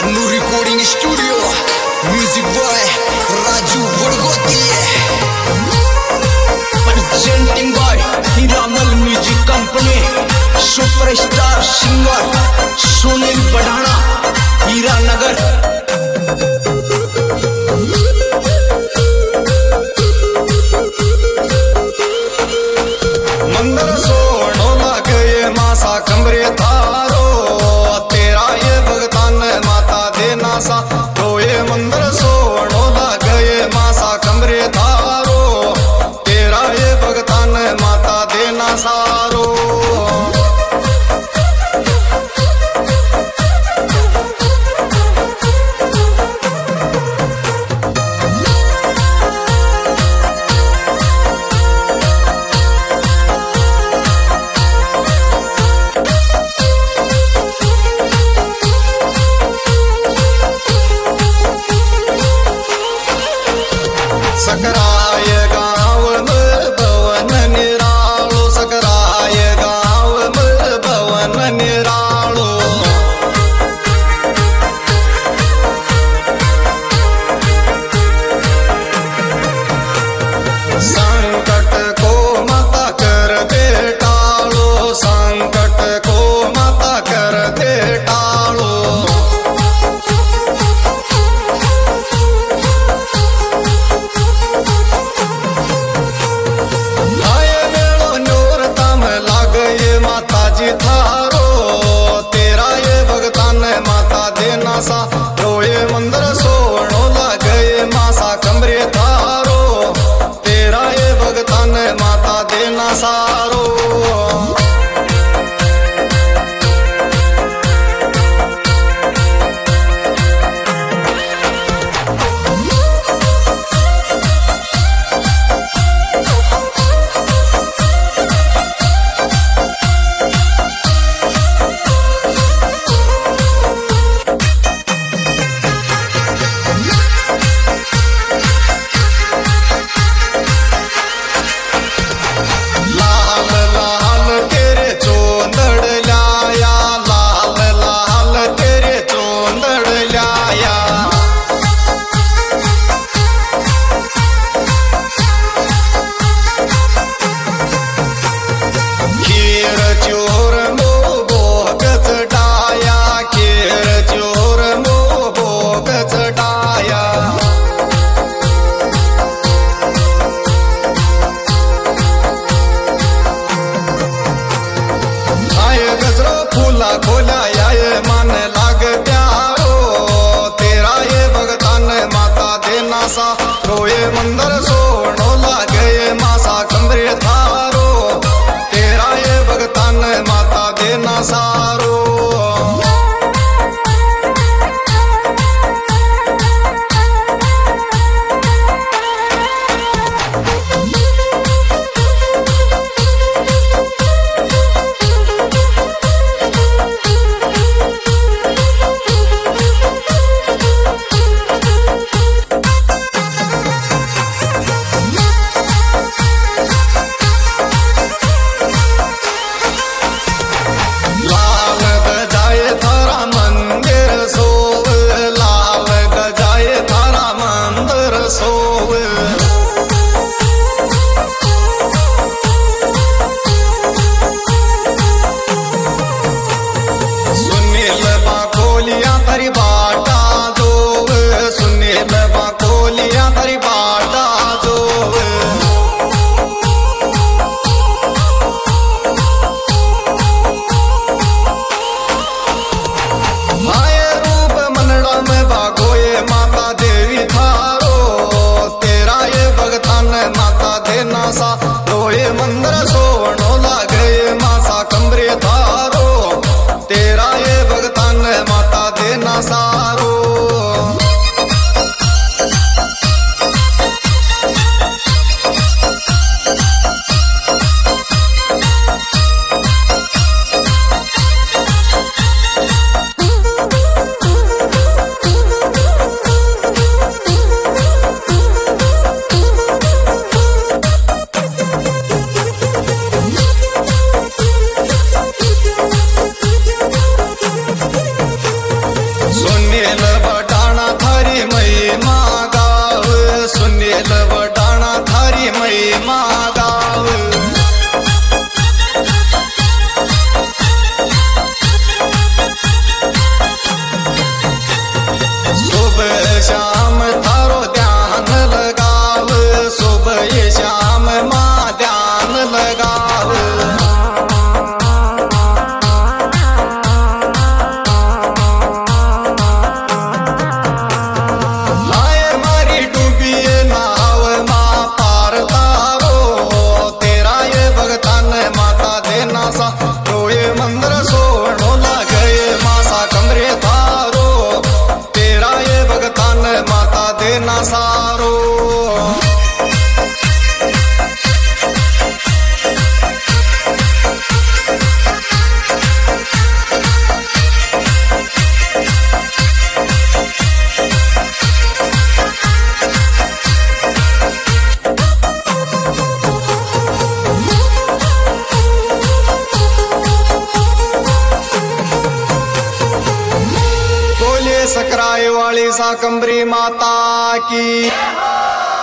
New recording studio, music boy Raju Wadgoti, presenting by Hiramal Music Company, superstar singer Sunil Badhana, Hiranagar. मंदर सोनो लागे मासा कमरे तारो तेरा ये भगतान माता देना सा तो ये मंदर सोनो लागे मासा कमरे तारो तेरा ये भगतान माता देना सारो सकराय गाँव में भवन निरालो सकराय गाँव में भवन निरालो संकट को माता कर दे टालो संकट को माता कर दे टालो थारो तेरा ये भगतान माता देना सा तो ये मंदिर सोनो लागे मासा कमरे थारो तेरा ये भगतान माता देना सारो खोला ये मन लाग प्यारो तेरा ये भगतान माता देना सा तो ये मंदिर सोनो लागे मासा कमरे थारो तेरा ये भगतान माता देना सारो तारी बाटा दो सुनील बाकोलिया तारी बाटा दो माये रूप मनड़ा में भागोए माता देवी थारो तेरा ये भगतान माता देना सा तो ये मंदिर सोनो लागे मासा कमरे थारो तेरा ये भगतान माता देना सारो देना सारो। सकराय वाली शाकंभरी माता की।